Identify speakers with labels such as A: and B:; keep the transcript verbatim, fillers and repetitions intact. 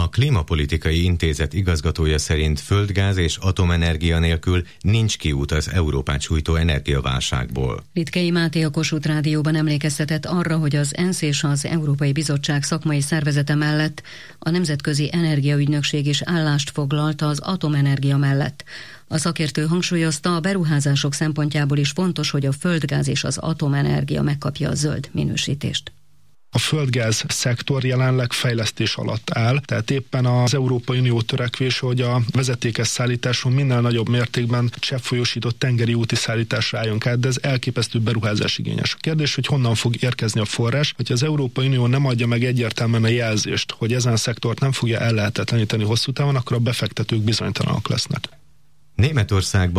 A: Klímapolitikai Intézet igazgatója szerint földgáz és atomenergia nélkül nincs kiút az Európát sújtó energiaválságból.
B: Ritkei Máté a Kossuth Rádióban emlékeztetett arra, hogy az ENSZ és az Európai Bizottság szakmai szervezete mellett a Nemzetközi Energiaügynökség is állást foglalta az atomenergia mellett. A szakértő hangsúlyozta, a beruházások szempontjából is fontos, hogy a földgáz és az atomenergia megkapja a zöld minősítést.
C: A földgáz szektor jelenleg fejlesztés alatt áll, tehát éppen az Európai Unió törekvése, hogy a vezetékes szállításon minél nagyobb mértékben cseppfolyósított tengeri úti szállításra álljon át, de ez elképesztő beruházás igényes. A kérdés, hogy honnan fog érkezni a forrás, hogyha az Európai Unió nem adja meg egyértelműen a jelzést, hogy ezen a szektort nem fogja ellehetetleníteni hosszú távon, akkor a befektetők bizonytalanok lesznek.
A: Németországban